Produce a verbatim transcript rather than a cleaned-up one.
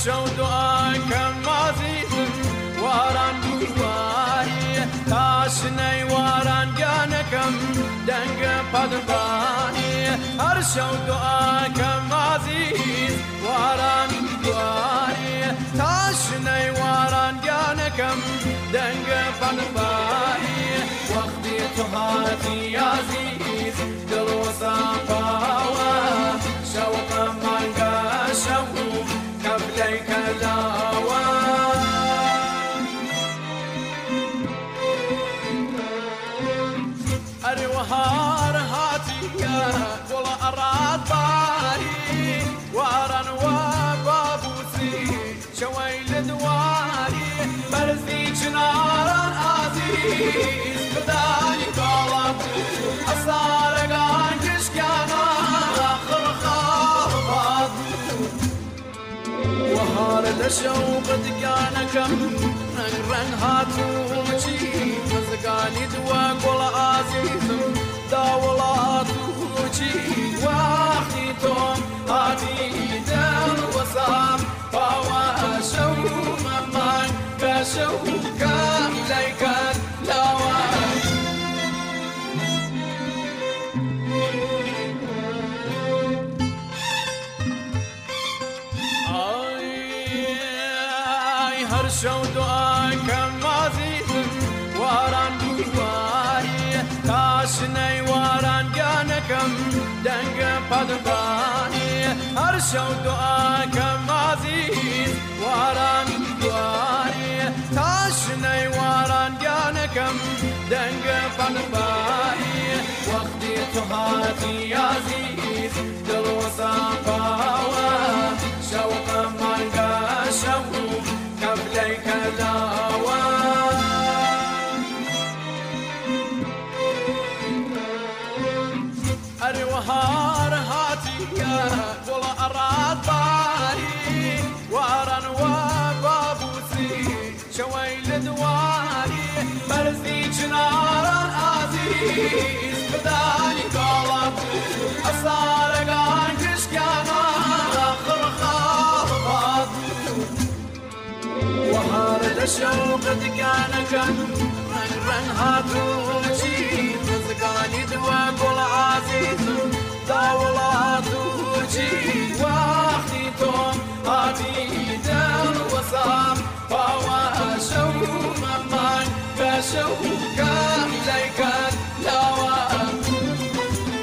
هرشو دعاكم مازيد واران دواري تاشني واران جانكم دنگ پدباني هرشو دعاكم مازيد واران دواري تاشني واران جانكم دنگ پدباني وقتي تهاتي عزيز دلوسا باوا شوق مانگا شوق قبلك داوا أروهار هاتيا ولا أراد باري وارن وبابوسي شويل دواري برزي جناران عزيز بداني طالب أصارك عن كشكانا آخر خاطب وهار الشوق دكانكم رن هاتوشي مزقاني دواك ولا عزيز داولاتوشي واخيتم هاتي دل وسام فوا شو ممان كشو كام ليكن لوان هرشو دعاكم مازيد واران دواري تاشني واران جانكم دنگ پدباني هرشو دعاكم مازيد واران دواري تاشني واران جانكم دنگ پدباني وقتي تهاتي عزيز دلوسا باوا شوق مانگا شوق قبلك داوا أروهار هاتيا ولا أراد باري وارن وبابوسي شويل دواري برزي جناران عزيز بداني طالب أصارك عن كشكانا آخر خاطب وهار الشوق دكانكم رن رن هاتوشي مزقاني دواك والعزيز داولاتوشي واخيتم هاتي دل وسام فوا شو ممان كشو